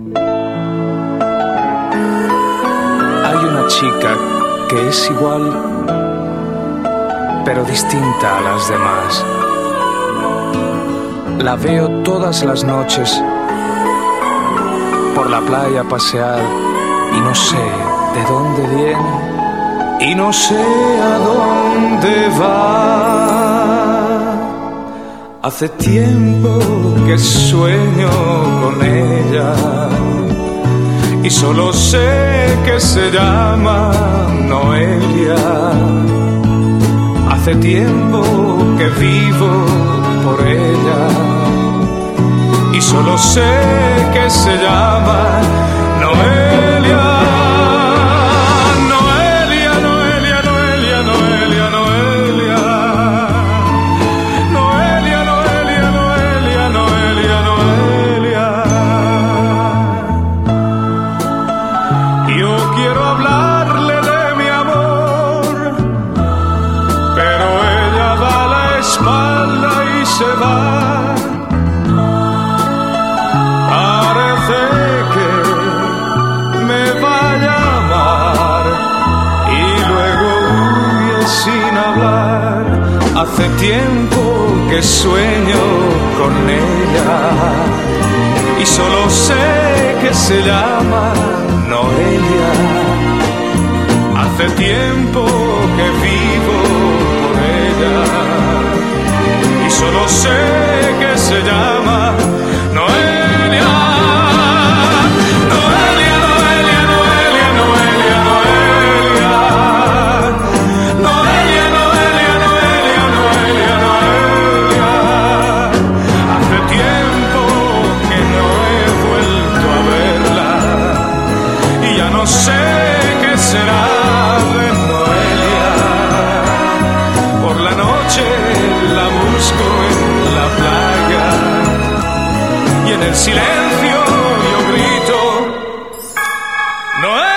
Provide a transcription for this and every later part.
Hay una chica que es igual, pero distinta a las demás. La veo todas las noches por la playa pasear y no sé de dónde viene y no sé a dónde va. Hace tiempo que sueño con ella y solo sé que se llama Noelia. Hace tiempo que vivo por ella y solo sé que se llama Noelia. Noelia, Noelia, Noelia, Noelia, Noelia. Noelia, Noelia, Noelia, Noelia, Noelia. Yo quiero hablarle de mi amor, pero ella da la espalda y se va. Parece que me vaya a amar y luego huye sin hablar. Hace tiempo que sueño con ella y solo sé que se llama Noelia. Hace tiempo que vivo por ella y solo sé que se llama Noelia. Noelia, Noelia, Noelia, Noelia, Noelia. Noelia, Noelia, Noelia, Noelia, Noelia. Hace tiempo que no he vuelto a verla y ya no sé qué será de Noelia. Por la noche la busco en la playa y en el silencio yo grito Noelia.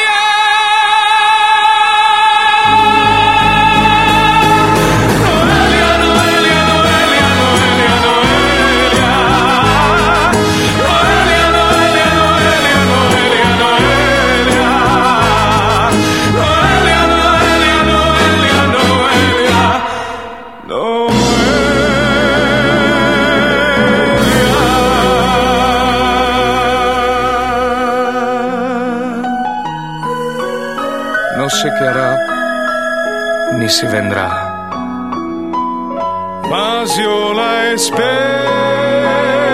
Noelia, Noelia, Noelia, Noelia, Noelia. Noelia, Noelia, Noelia, Noelia, Noelia. Noelia, Noelia, Noelia, Noelia, no sé qué hará, ni si vendrá, mas yo la espero.